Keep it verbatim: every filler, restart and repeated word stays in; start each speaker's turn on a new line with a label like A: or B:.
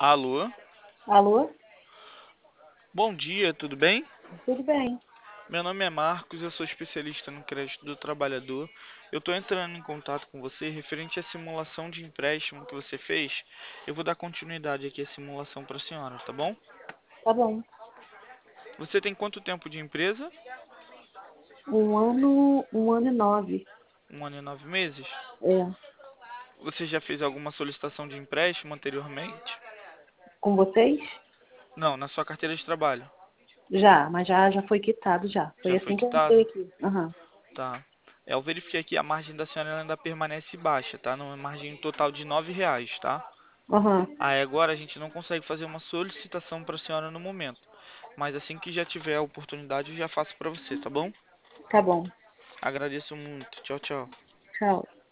A: Alô?
B: Alô?
A: Bom dia, tudo bem?
B: Tudo bem?
A: Meu nome é Marcos, eu sou especialista no crédito do trabalhador. Eu estou entrando em contato com você referente à simulação de empréstimo que você fez. Eu vou dar continuidade aqui à simulação para a senhora, tá bom?
B: Tá bom.
A: Você tem quanto tempo de empresa?
B: Um ano, um ano e nove.
A: Um ano e nove meses?
B: É.
A: Você já fez alguma solicitação de empréstimo anteriormente?
B: Com vocês?
A: Não, na sua carteira de trabalho.
B: Já, mas já, já foi quitado já. Foi
A: Já foi
B: assim que eu entrei
A: quitado?
B: aqui. Aham.
A: Tá. É, eu verifiquei aqui, a margem da senhora ela ainda permanece baixa, tá? Numa margem total de nove reais, tá?
B: Aham.
A: Aí agora a gente não consegue fazer uma solicitação para a senhora no momento. Mas assim que já tiver a oportunidade, eu já faço para você, tá bom?
B: Tá bom.
A: Agradeço muito. Tchau, tchau.
B: Tchau.